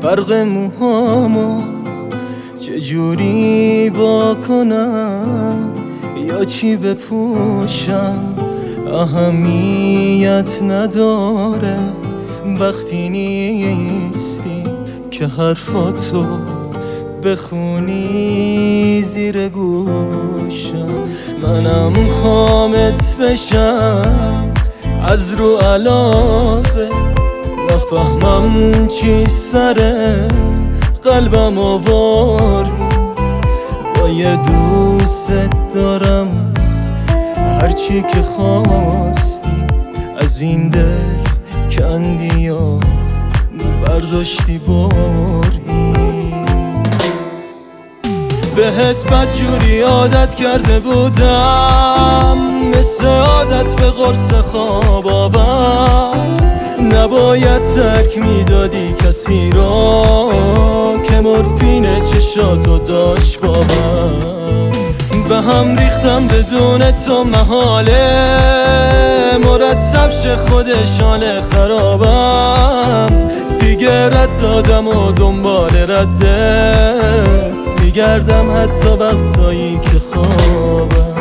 فرق موهامو چجوری واکنم یا چی بپوشم اهمیت نداره وقتی نیستی که حرفاتو بخونی زیر گوشم. منم خامت بشم از رو علاقه نفهمم چی سره قلبم آوردی با یه دوست دارم هرچی که خواستی از این دل کندی یا برداشتی بردی. بهت بدجوری عادت کرده بودم مثل عادت به قرص خواب آور نباید ترک میدادی کسی را که مورفین چشاتو داشت باور. به هم ریختم بدون تو محاله مرتب شه خودش حال خرابم دیگه رد دادم و دنبال ردت میگردم حتی وقتایی که خوابم.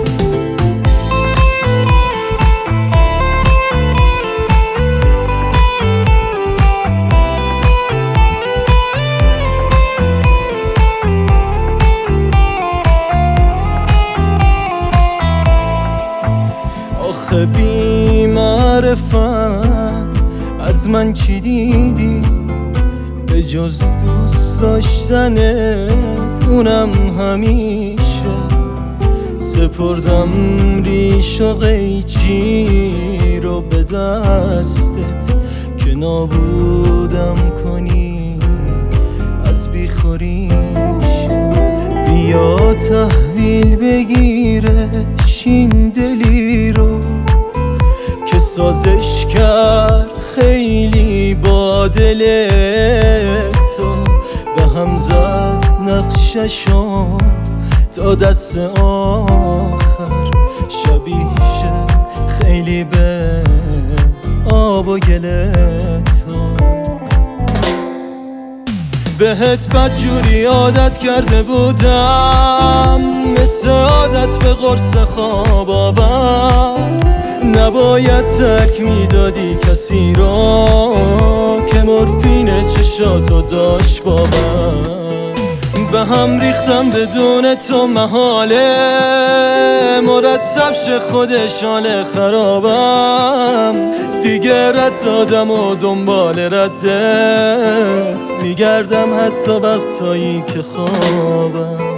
آخه بی معرفت از من چی دیدی به جز دوست داشتنت اونم همیشه سپردم ریش و قیچی رو به دستت که نابودم کنی از بیخوریشه. بیا تحویل بگیرش این دلی رو که سازش کرد خیلی با دل تو به هم زد نقششو تا دست آخر شبیه خیلی به آب و گل تو. بهت بدجوری عادت کرده بودم مثل عادت به قرص خواب آور نباید ترک میدادی کسی را که مورفین چشاتو داشت باور. به هم ریختم بدون تو محاله مرتب شه خودش حال خرابم دیگه رد دادم و دنبال ردت میگردم حتی وقتایی که خوابم.